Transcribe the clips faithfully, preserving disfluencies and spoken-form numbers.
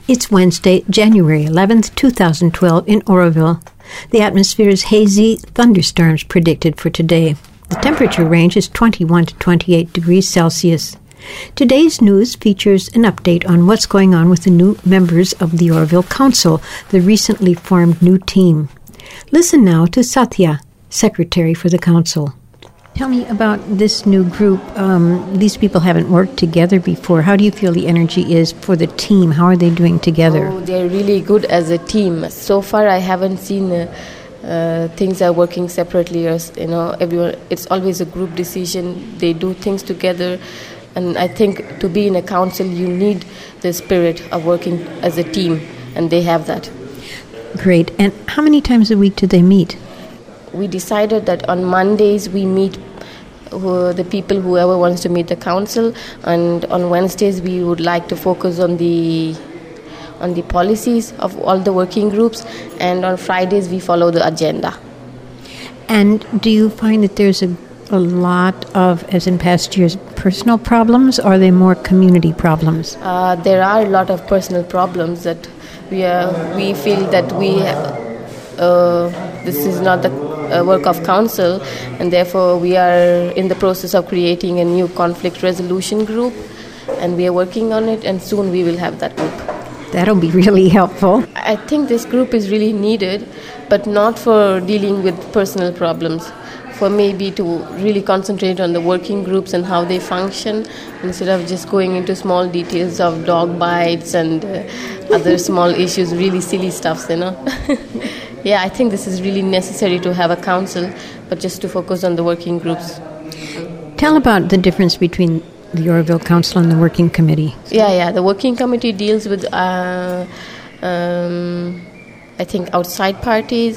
It's Wednesday, January eleventh, twenty twelve in Oroville. The atmosphere is hazy, thunderstorms predicted for today. The temperature range is twenty-one to twenty-eight degrees Celsius. Today's news features an update on what's going on with the new members of the Oroville Council, the recently formed new team. Listen now to Satya, Secretary for the Council. Tell me about this new group. Um, these people haven't worked together before. How do you feel the energy is for the team? How are they doing together? Oh, they're really good as a team. So far, I haven't seen uh, uh, things are working separately. Or, you know, everyone. It's always a group decision. They do things together, and I think to be in a council, you need the spirit of working as a team, and they have that. Great. And how many times a week do they meet? We decided that on Mondays we meet uh, the people, whoever wants to meet the council, and on Wednesdays we would like to focus on the on the policies of all the working groups, and on Fridays we follow the agenda. And do you find that there's a, a lot of, as in past years, personal problems, or are they more community problems? Uh, there are a lot of personal problems that we are, we feel that we uh, this is not the uh, work of council, and therefore we are in the process of creating a new conflict resolution group, and we are working on it, and soon we will have that group. That'll be really helpful. I think this group is really needed, but not for dealing with personal problems, for maybe to really concentrate on the working groups and how they function, instead of just going into small details of dog bites and uh, other small issues, really silly stuff, you know. Yeah, I think this is really necessary to have a council, but just to focus on the working groups. Tell about the difference between the Oroville Council and the Working Committee. Yeah, yeah. The Working Committee deals with, uh, um, I think, outside parties,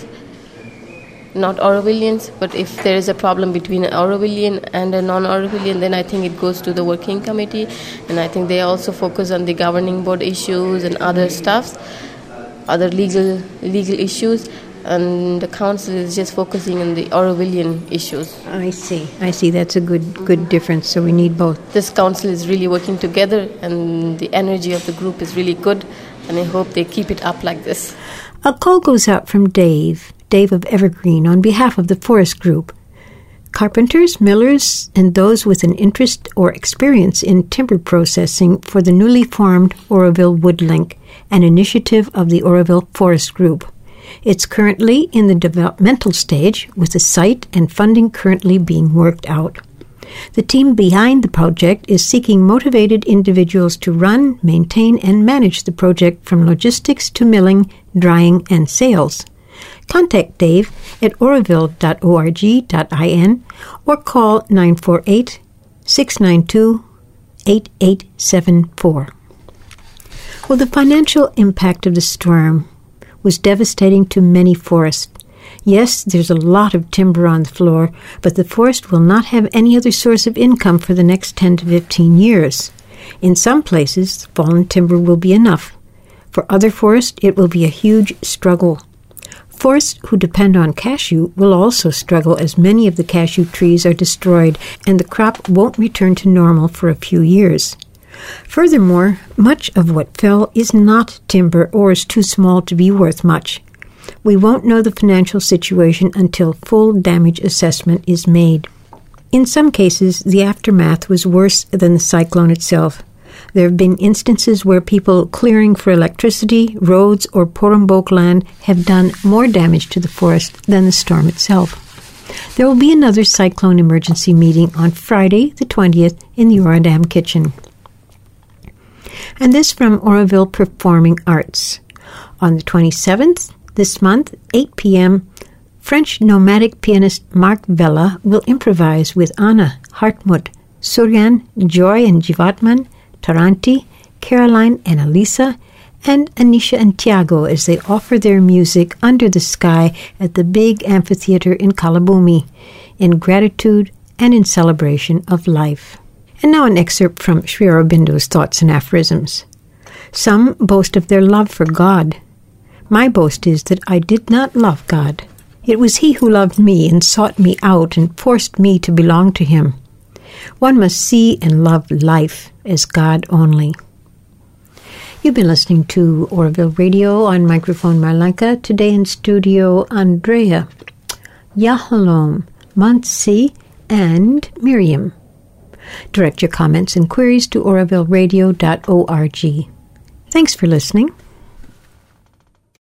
not Orovillians. But if there is a problem between an Orovillian and a non-Orovillian, then I think it goes to the Working Committee. And I think they also focus on the governing board issues and other stuffs, other legal legal issues. And the council is just focusing on the Orovillian issues. I see. I see. That's a good good difference. So we need both. This council is really working together, and the energy of the group is really good, and I hope they keep it up like this. A call goes out from Dave, Dave of Evergreen, on behalf of the Forest Group. Carpenters, millers, and those with an interest or experience in timber processing for the newly formed Oroville Wood Link, an initiative of the Oroville Forest Group. It's currently in the developmental stage, with the site and funding currently being worked out. The team behind the project is seeking motivated individuals to run, maintain, and manage the project from logistics to milling, drying, and sales. Contact Dave at oroville dot org dot in or call nine four eight, six nine two, eight eight seven four. Well, the financial impact of the storm was devastating to many forests. Yes, there's a lot of timber on the floor, but the forest will not have any other source of income for the next ten to fifteen years. In some places, fallen timber will be enough. For other forests, it will be a huge struggle. Forests who depend on cashew will also struggle, as many of the cashew trees are destroyed, and the crop won't return to normal for a few years. Furthermore, much of what fell is not timber or is too small to be worth much. We won't know the financial situation until full damage assessment is made. In some cases, the aftermath was worse than the cyclone itself. There have been instances where people clearing for electricity, roads, or Porumbok land have done more damage to the forest than the storm itself. There will be another cyclone emergency meeting on Friday, the twentieth, in the Oradam Kitchen. And this from Oroville Performing Arts. On the twenty-seventh, this month, eight p.m., French nomadic pianist Marc Vella will improvise with Anna, Hartmut, Suryan, Joy and Jivatman, Taranti, Caroline and Elisa, and Anisha and Tiago as they offer their music under the sky at the big amphitheater in Kalabumi, in gratitude and in celebration of life. And now an excerpt from Sri Aurobindo's Thoughts and Aphorisms. Some boast of their love for God. My boast is that I did not love God. It was He who loved me and sought me out and forced me to belong to Him. One must see and love life as God only. You've been listening to Oroville Radio. On microphone Marlenka. Today in studio, Andrea, Yahalom, Mansi, and Miriam. Direct your comments and queries to oroville radio dot org. Thanks for listening.